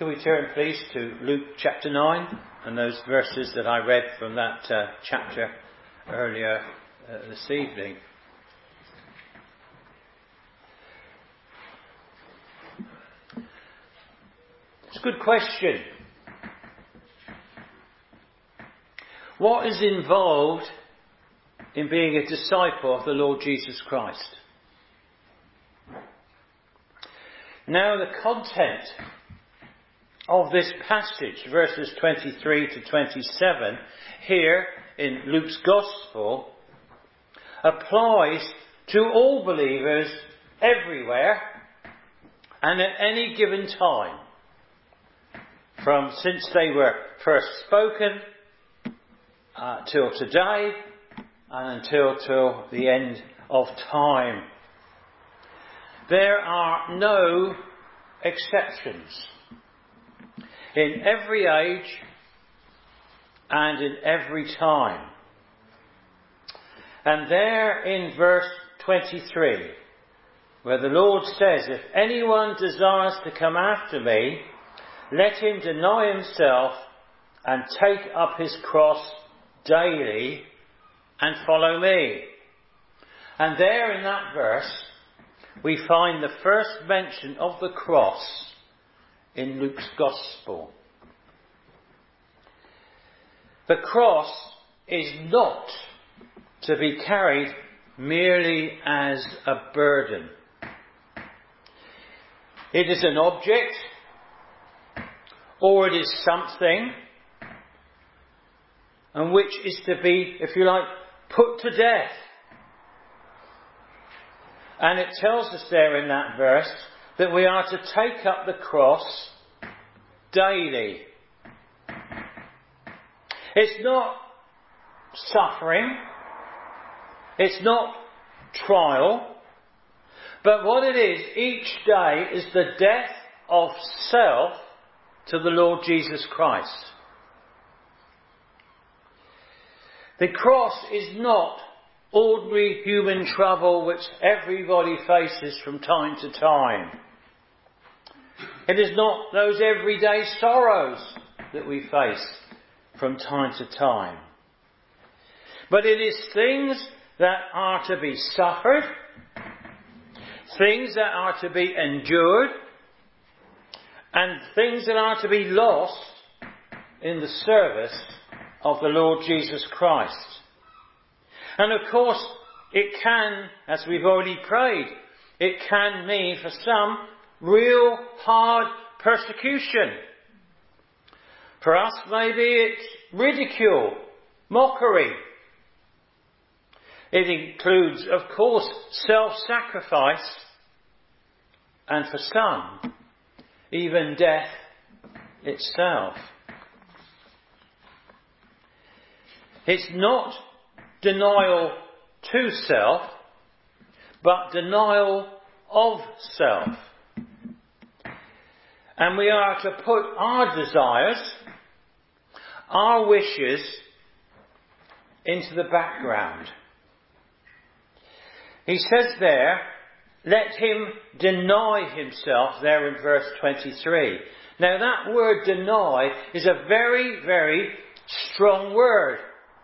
Can we turn please to Luke chapter 9 and those verses that I read from that chapter earlier this evening. It's a good question. What is involved in being a disciple of the Lord Jesus Christ? Now the content of this passage, verses 23 to 27, here in Luke's Gospel, applies to all believers everywhere and at any given time, from since they were first spoken till today and till the end of time. There are no exceptions. In every age and in every time. And there in verse 23, where the Lord says, if anyone desires to come after me, let him deny himself and take up his cross daily and follow me. And there in that verse, we find the first mention of the cross in Luke's Gospel. The cross is not to be carried merely as a burden. It is an object, or it is something, and which is to be, if you like, put to death. And it tells us there in that verse that we are to take up the cross daily. It's not suffering. It's not trial. But what it is, each day is the death of self to the Lord Jesus Christ. The cross is not ordinary human trouble which everybody faces from time to time. It is not those everyday sorrows that we face from time to time. But it is things that are to be suffered, things that are to be endured, and things that are to be lost in the service of the Lord Jesus Christ. And of course, it can, as we've already prayed, it can mean for some real hard persecution. For us, maybe it's ridicule, mockery. It includes, of course, self-sacrifice, and for some, even death itself. It's not denial to self, but denial of self. And we are to put our desires, our wishes, into the background. He says there, let him deny himself, there in verse 23. Now that word deny is a very, very strong word.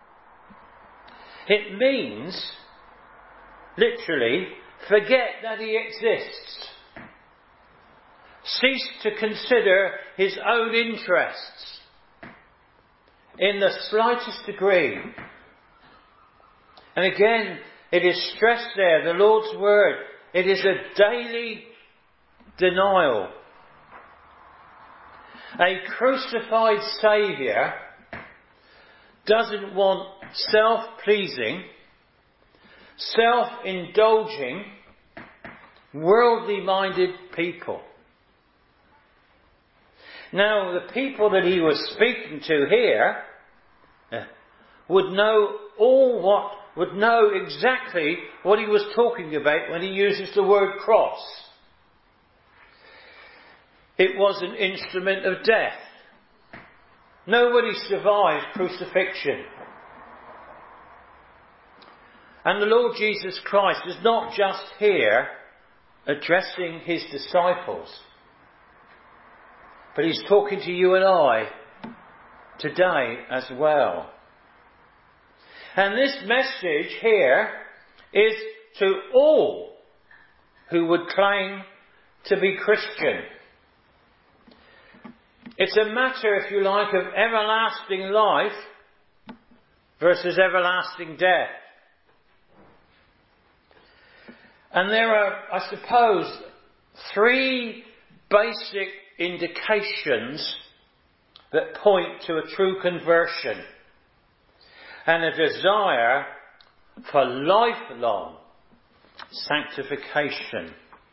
It means, literally, forget that he exists. Cease to consider his own interests in the slightest degree. And again, it is stressed there, the Lord's word. It is a daily denial. A crucified Saviour doesn't want self-pleasing, self-indulging, worldly-minded people. Now, the people that he was speaking to here would know exactly what he was talking about when he uses the word cross. It was an instrument of death. Nobody survived crucifixion. And the Lord Jesus Christ is not just here addressing his disciples, but he's talking to you and I today as well. And this message here is to all who would claim to be Christian. It's a matter, if you like, of everlasting life versus everlasting death. And there are, I suppose, three basic indications that point to a true conversion and a desire for lifelong sanctification.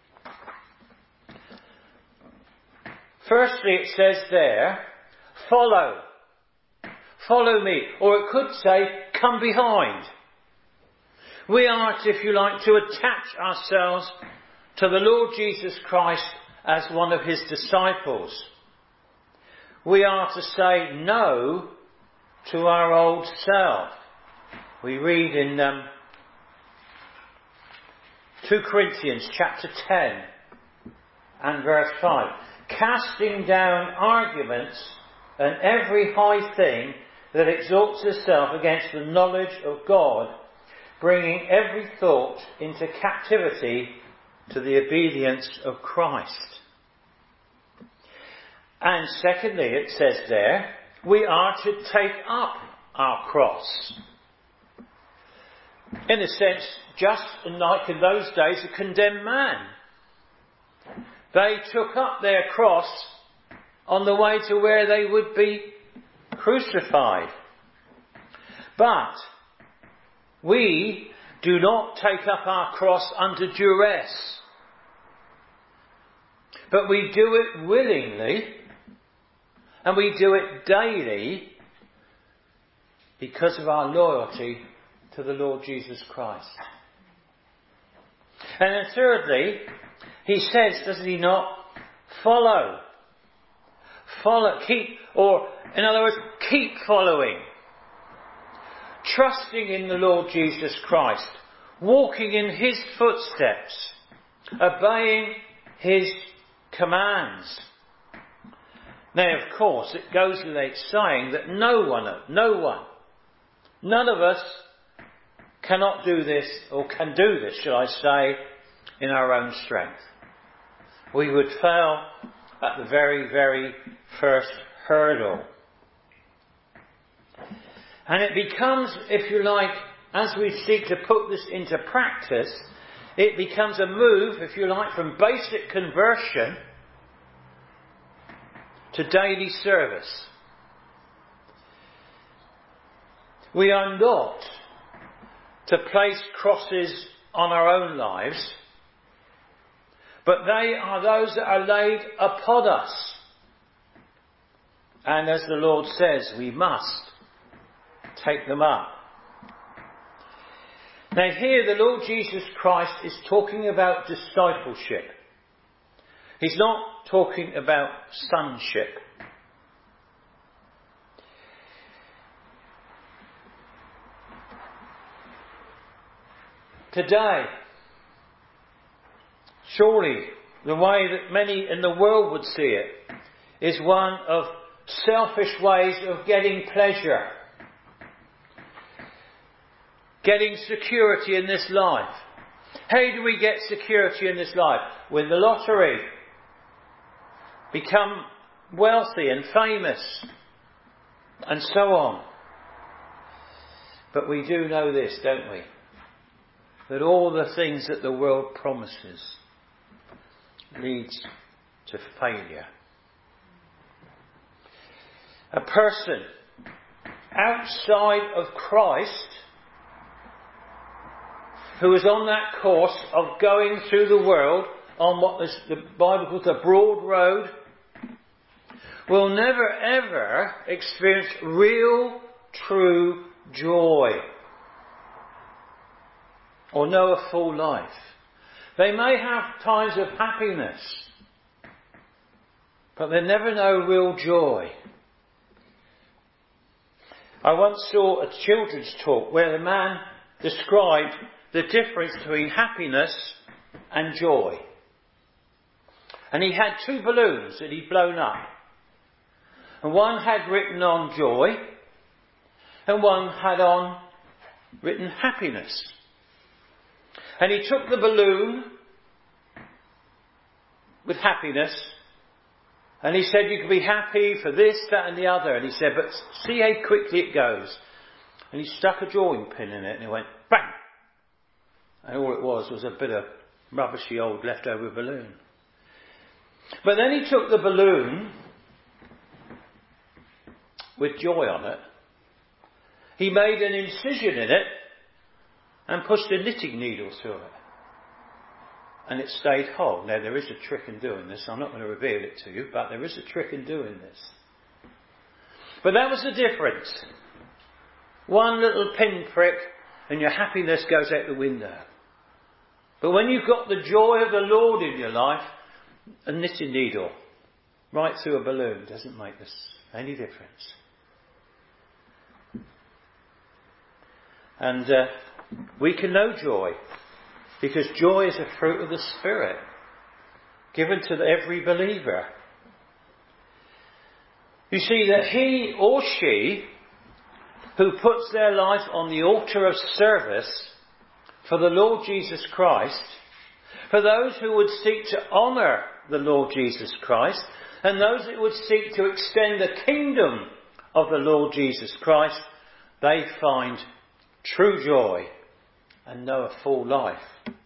Firstly, it says there, follow. Follow me. Or it could say, come behind. We are, if you like, to attach ourselves to the Lord Jesus Christ as one of his disciples. We are to say no to our old self. We read in 2 Corinthians chapter 10 and verse 5. Casting down arguments and every high thing that exalts itself against the knowledge of God, bringing every thought into captivity to the obedience of Christ. And secondly, it says there, we are to take up our cross. In a sense, just like in those days, a condemned man. They took up their cross on the way to where they would be crucified. But we do not take up our cross under duress. But we do it willingly, and we do it daily because of our loyalty to the Lord Jesus Christ. And then thirdly, he says, does he not, follow. Follow, keep, or in other words, keep following. Trusting in the Lord Jesus Christ. Walking in his footsteps. Obeying his commands. Now, of course, it goes without saying that none of us cannot do this, or can do this, shall I say, in our own strength. We would fail at the very, very first hurdle. And it becomes, if you like, as we seek to put this into practice, it becomes a move, if you like, from basic conversion to daily service. We are not to place crosses on our own lives, but they are those that are laid upon us. And as the Lord says, we must take them up. Now here the Lord Jesus Christ is talking about discipleship. He's not talking about sonship. Today, surely the way that many in the world would see it is one of selfish ways of getting pleasure. Getting security in this life. How do we get security in this life? Win the lottery. Become wealthy and famous. And so on. But we do know this, don't we? That all the things that the world promises leads to failure. A person outside of Christ who is on that course of going through the world on what the Bible calls the broad road will never ever experience real, true joy or know a full life. They may have times of happiness, but they never know real joy. I once saw a children's talk where the man described the difference between happiness and joy. And he had two balloons that he'd blown up. And one had written on joy, and one had on written happiness. And he took the balloon with happiness, and he said you can be happy for this, that and the other. And he said, but see how quickly it goes. And he stuck a drawing pin in it and it went bang. And all it was a bit of rubbishy old leftover balloon. But then he took the balloon with joy on it. He made an incision in it and pushed a knitting needle through it. And it stayed whole. Now there is a trick in doing this. I'm not going to reveal it to you, but there is a trick in doing this. But that was the difference. One little pinprick and your happiness goes out the window. But when you've got the joy of the Lord in your life, a knitting needle right through a balloon doesn't make this any difference. And we can know joy, because joy is a fruit of the Spirit given to every believer. You see that he or she who puts their life on the altar of service for the Lord Jesus Christ, for those who would seek to honour the Lord Jesus Christ, and those that would seek to extend the kingdom of the Lord Jesus Christ, they find true joy and know a full life.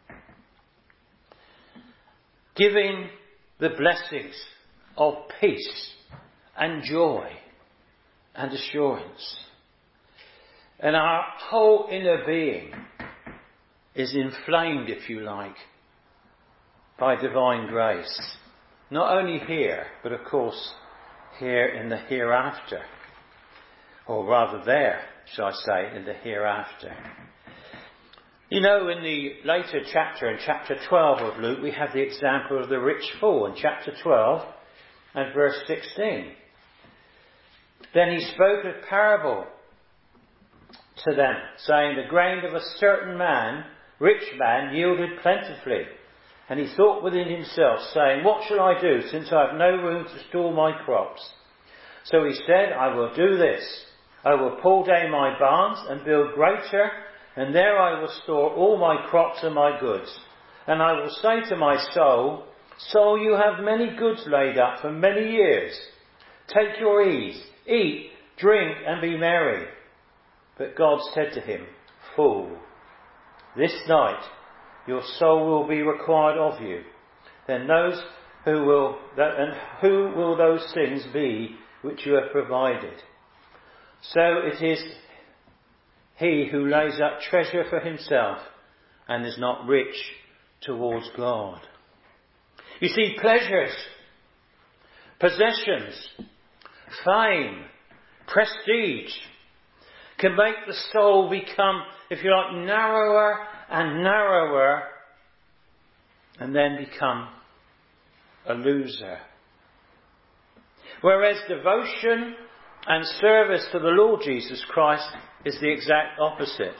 Giving the blessings of peace and joy and assurance. And our whole inner being is inflamed, if you like, by divine grace. Not only here, but of course here in the hereafter. Or rather there, shall I say, in the hereafter. You know, in the later chapter, in chapter 12 of Luke, we have the example of the rich fool in chapter 12 and verse 16. Then he spoke a parable to them, saying, the grain of a certain man, rich man, yielded plentifully. And he thought within himself, saying, what shall I do, since I have no room to store my crops? So he said, I will do this. I will pull down my barns and build greater, and there I will store all my crops and my goods. And I will say to my soul, soul, you have many goods laid up for many years. Take your ease, eat, drink, and be merry. But God said to him, fool, this night your soul will be required of you. Then who will those things be which you have provided? So it is he who lays up treasure for himself and is not rich towards God. You see, pleasures, possessions, fame, prestige can make the soul become, if you like, narrower and narrower, and then become a loser. Whereas devotion and service to the Lord Jesus Christ is the exact opposite.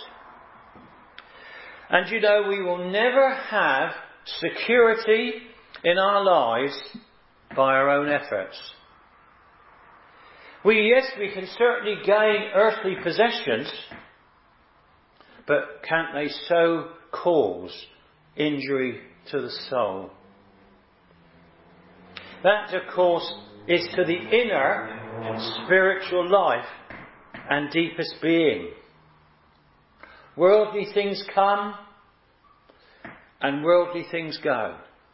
And you know, we will never have security in our lives by our own efforts. We can certainly gain earthly possessions, but can't they so cause injury to the soul? That, of course, is to the inner spiritual life and deepest being. Worldly things come and worldly things go.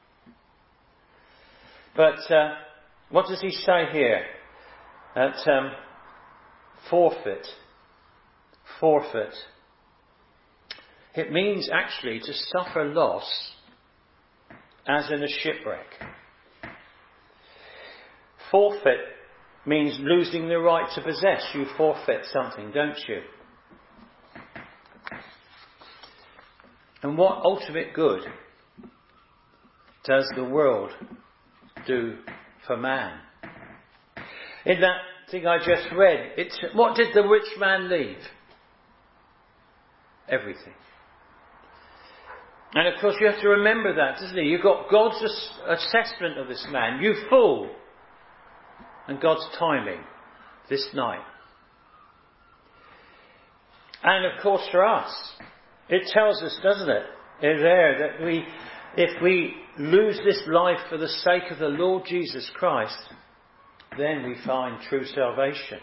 But what does he say here? That forfeit. It means actually to suffer loss as in a shipwreck. Forfeit means losing the right to possess. You forfeit something, don't you? And what ultimate good does the world do for man? In that thing I just read, what did the rich man leave? Everything. And of course you have to remember that, doesn't he? You've got God's assessment of this man. You fool. And God's timing. this night. And of course for us, it tells us, doesn't it, there that if we lose this life for the sake of the Lord Jesus Christ, then we find true salvation.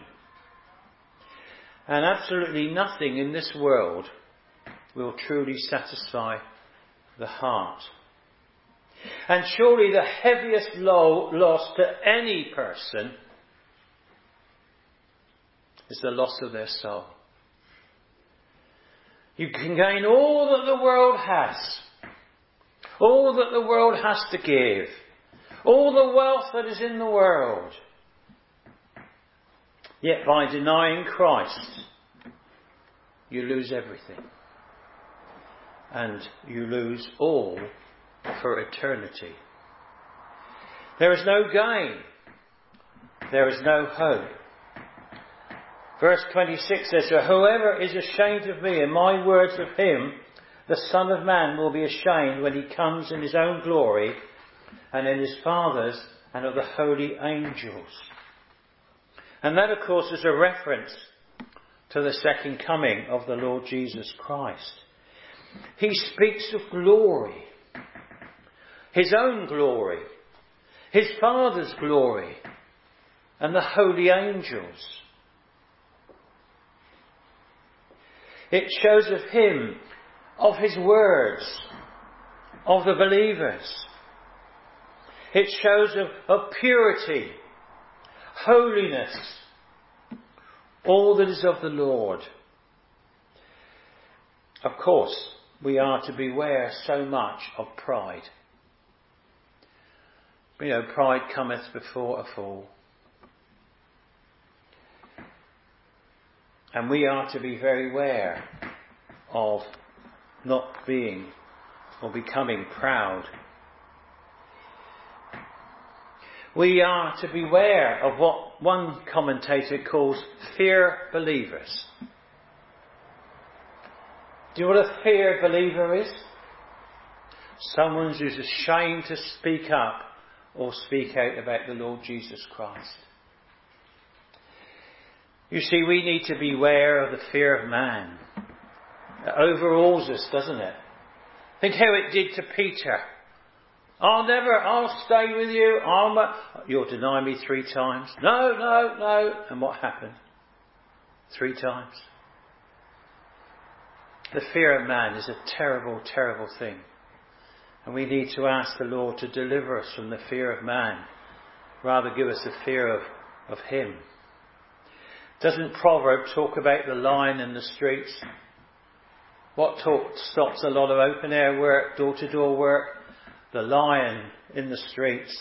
And absolutely nothing in this world will truly satisfy the heart. And surely the heaviest loss to any person is the loss of their soul. You can gain all that the world has, all that the world has to give, all the wealth that is in the world. Yet by denying Christ, you lose everything. And you lose all for eternity. There is no gain. There is no hope. Verse 26 says, "So whoever is ashamed of me and my words of him, the Son of Man will be ashamed when he comes in his own glory and in his Father's and of the holy angels." And that, of course, is a reference to the second coming of the Lord Jesus Christ. He speaks of glory. His own glory. His Father's glory. And the holy angels. It shows of him, of his words, of the believers. It shows of purity, holiness, all that is of the Lord. Of course, we are to beware so much of pride. You know, pride cometh before a fall. And we are to be very aware of not being or becoming proud. We are to beware of what one commentator calls fear believers. Do you know what a fear believer is? Someone who's ashamed to speak up or speak out about the Lord Jesus Christ. You see, we need to beware of the fear of man. It overawes us, doesn't it? Think how it did to Peter. I'll stay with you. You'll deny me 3 times. No. And what happened? 3 times. The fear of man is a terrible, terrible thing. And we need to ask the Lord to deliver us from the fear of man. Rather give us the fear of him. Doesn't Proverbs talk about the lion in the streets? What stops a lot of open air work, door-to-door work? The lion in the streets.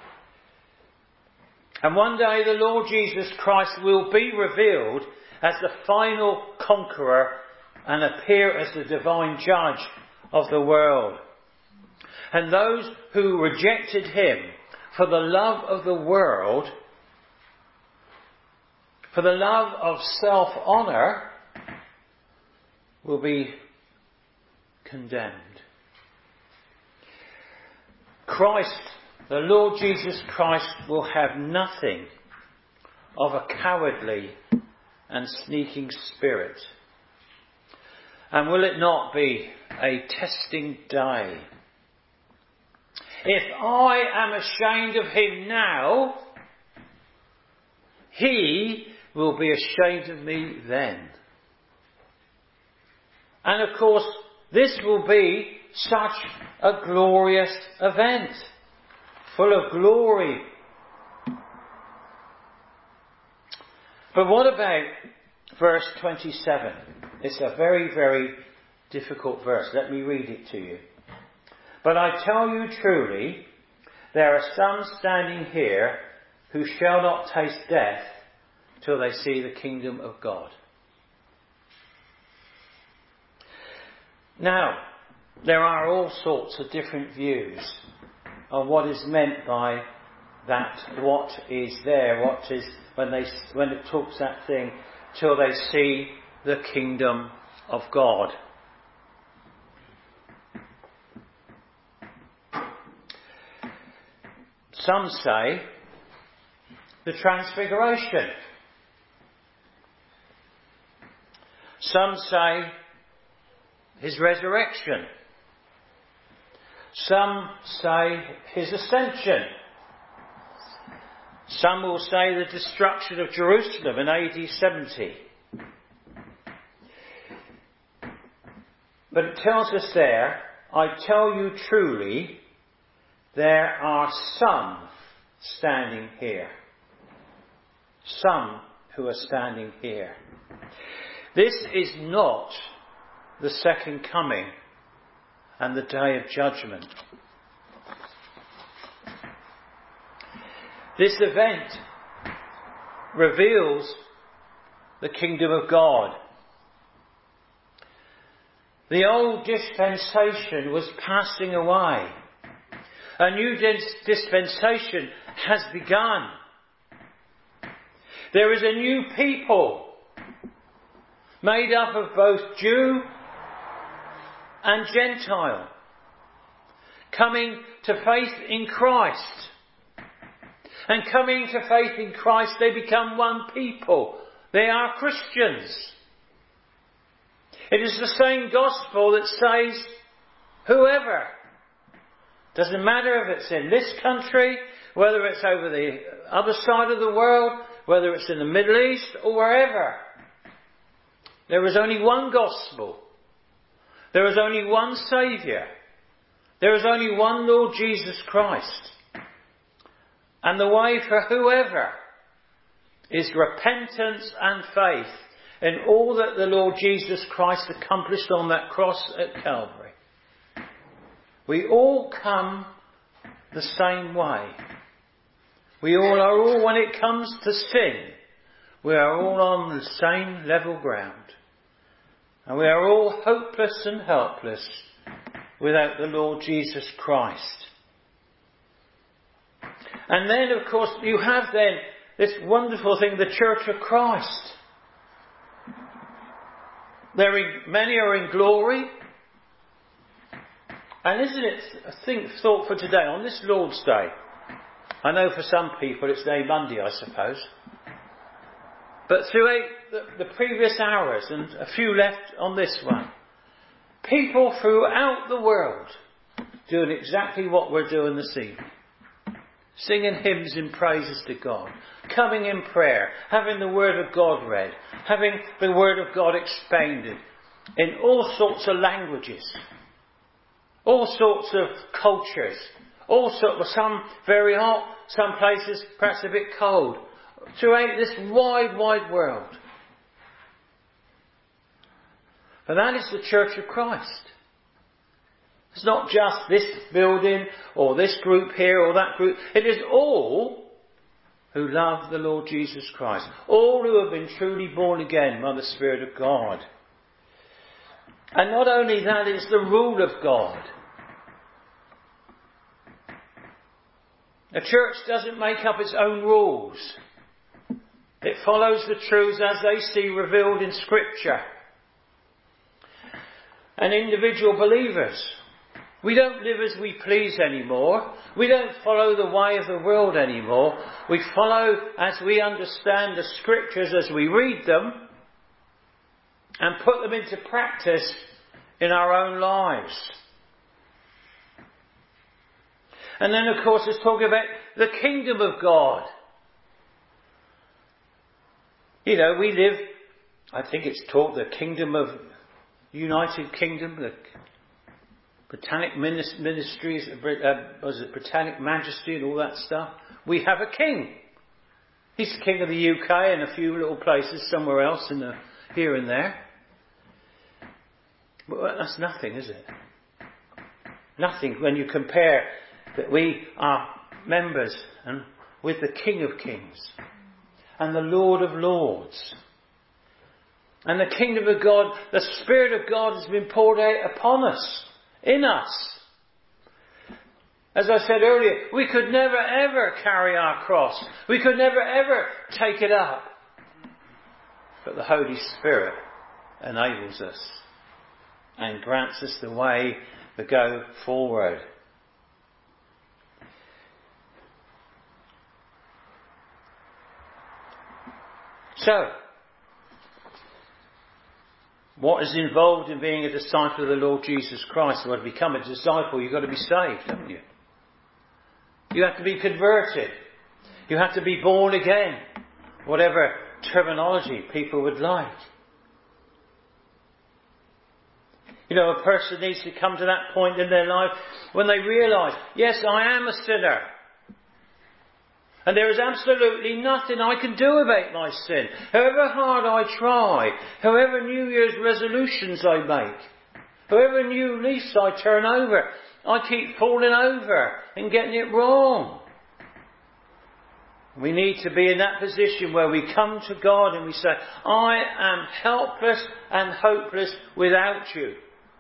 And one day the Lord Jesus Christ will be revealed as the final conqueror and appear as the divine judge of the world. And those who rejected him for the love of the world, for the love of self-honour, will be condemned. Christ, the Lord Jesus Christ, will have nothing of a cowardly and sneaking spirit. And will it not be a testing day? If I am ashamed of him now, he will be ashamed of me then. And of course, this will be such a glorious event, full of glory. But what about verse 27? It's a very, very difficult verse. Let me read it to you. "But I tell you truly, there are some standing here who shall not taste death till they see the kingdom of God." Now, there are all sorts of different views on what is meant by that, what is there, what is, when it talks that thing, till they see the kingdom of God. Some say the transfiguration. Some say his resurrection. Some say his ascension. Some will say the destruction of Jerusalem in AD 70. But it tells us there, I tell you truly, there are some standing here. Some who are standing here. This is not the second coming and the day of judgment. This event reveals the kingdom of God. The old dispensation was passing away. A new dispensation has begun. There is a new people made up of both Jew and Gentile, coming to faith in Christ. And coming to faith in Christ, they become one people. They are Christians. It is the same gospel that says, whoever, doesn't matter if it's in this country, whether it's over the other side of the world, whether it's in the Middle East or wherever, there is only one gospel. There is only one Saviour. There is only one Lord Jesus Christ. And the way for whoever is repentance and faith in all that the Lord Jesus Christ accomplished on that cross at Calvary. We all come the same way. We all are, when it comes to sin, we are all on the same level ground. And we are all hopeless and helpless without the Lord Jesus Christ. And then, of course, you have then this wonderful thing, the Church of Christ. Many are in glory. And isn't it thought for today, on this Lord's Day? I know for some people it's day Monday, I suppose. But throughout the previous hours, and a few left on this one, people throughout the world doing exactly what we're doing this evening. Singing hymns and praises to God. Coming in prayer. Having the Word of God read. Having the Word of God expounded. In all sorts of languages. All sorts of cultures. Some very hot. Some places perhaps a bit cold. Throughout this wide, wide world. But that is the Church of Christ. It's not just this building or this group here or that group. It is all who love the Lord Jesus Christ. All who have been truly born again by the Spirit of God. And not only that, it's the rule of God. The church doesn't make up its own rules. It follows the truths as they see revealed in Scripture. And individual believers, we don't live as we please anymore. We don't follow the way of the world anymore. We follow as we understand the Scriptures as we read them and put them into practice in our own lives. And then, of course, it's talking about the kingdom of God. You know, we live, I think it's taught the kingdom of United Kingdom, the Britannic ministries, was it Britannic Majesty and all that stuff? We have a king. He's the king of the UK and a few little places somewhere else here and there. But that's nothing, is it? Nothing when you compare that we are members and with the King of Kings and the Lord of Lords. And the kingdom of God, the Spirit of God has been poured out upon us. In us. As I said earlier, we could never ever carry our cross. We could never ever take it up. But the Holy Spirit enables us and grants us the way to go forward. So, What is involved in being a disciple of the Lord Jesus Christ? Well, to become a disciple, you've got to be saved, haven't you? You have to be converted. You have to be born again. Whatever terminology people would like. You know, a person needs to come to that point in their life when they realise, yes, I am a sinner. And there is absolutely nothing I can do about my sin. However hard I try, however New Year's resolutions I make, however new leaves I turn over, I keep falling over and getting it wrong. We need to be in that position where we come to God and we say, I am helpless and hopeless without you.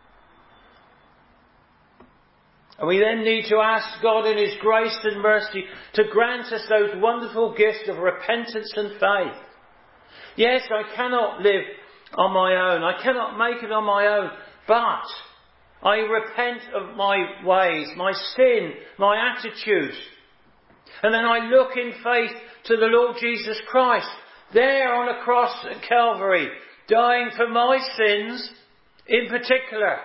And we then need to ask God in His grace and mercy to grant us those wonderful gifts of repentance and faith. Yes, I cannot live on my own. I cannot make it on my own. But I repent of my ways, my sin, my attitude. And then I look in faith to the Lord Jesus Christ, there on a cross at Calvary, dying for my sins in particular.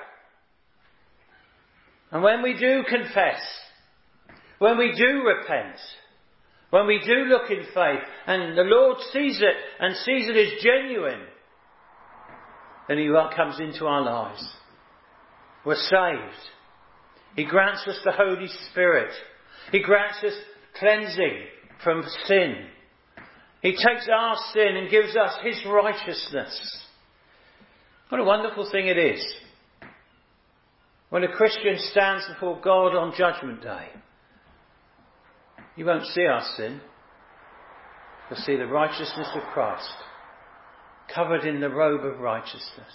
And when we do confess, when we do repent, when we do look in faith, and the Lord sees it and sees it as genuine, then He comes into our lives. We're saved. He grants us the Holy Spirit. He grants us cleansing from sin. He takes our sin and gives us His righteousness. What a wonderful thing it is when a Christian stands before God on Judgment Day. You won't see our sin. You'll see the righteousness of Christ covered in the robe of righteousness.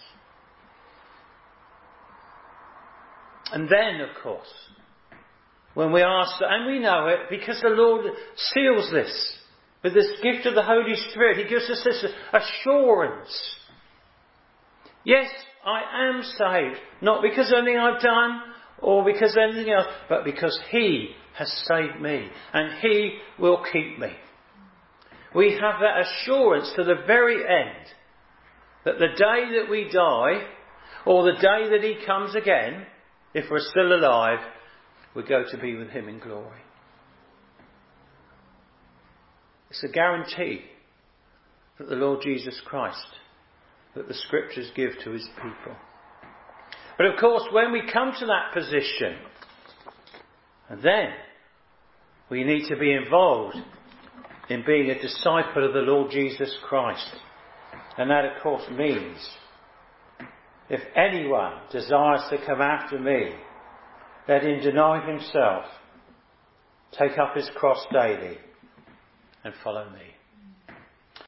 And then, of course, when we ask, and we know it because the Lord seals this with this gift of the Holy Spirit. He gives us this assurance. Yes, I am saved. Not because of anything I've done or because of anything else, but because He has saved me and He will keep me. We have that assurance to the very end that the day that we die or the day that He comes again, if we're still alive, we go to be with Him in glory. It's a guarantee that the Lord Jesus Christ, that the Scriptures give to His people. But of course, when we come to that position, then we need to be involved in being a disciple of the Lord Jesus Christ. And that, of course, means if anyone desires to come after me, let him deny himself, take up his cross daily, and follow me.